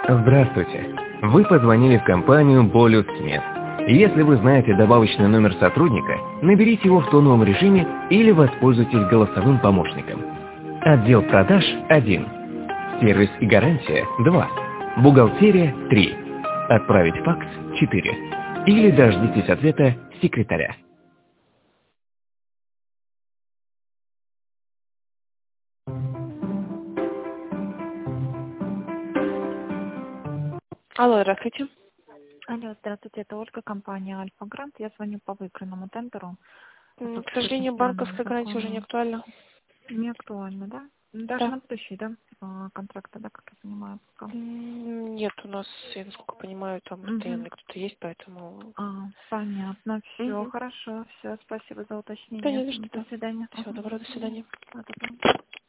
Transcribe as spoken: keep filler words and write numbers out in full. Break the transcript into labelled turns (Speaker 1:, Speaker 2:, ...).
Speaker 1: Здравствуйте. Вы позвонили в компанию Bolus Smith. Если вы знаете добавочный номер сотрудника, наберите его в тоновом режиме или воспользуйтесь голосовым помощником. Отдел продаж один. Сервис и гарантия два. Бухгалтерия три. Отправить факс четыре. Или дождитесь ответа секретаря.
Speaker 2: Алло, здравствуйте.
Speaker 3: Алло, здравствуйте, это Ольга, компания Альфа Грант. Я звоню по выигранному тендеру.
Speaker 2: М, К сожалению, банковская гарантия уже не актуальна.
Speaker 3: Не актуально, да? Даже
Speaker 2: Да.
Speaker 3: на будущий, да? а, Контракта, да, как я понимаю, пока.
Speaker 2: М, Нет, у нас, я насколько понимаю, там постоянно
Speaker 3: Мгм.
Speaker 2: кто-то есть, поэтому...
Speaker 3: А, понятно, все,
Speaker 2: Мгм.
Speaker 3: хорошо, все, спасибо за
Speaker 2: Да
Speaker 3: уточнение.
Speaker 2: не за что,
Speaker 3: До
Speaker 2: да.
Speaker 3: свидания.
Speaker 2: Всего
Speaker 3: Ага.
Speaker 2: доброго, до свидания.
Speaker 3: Да-да-да.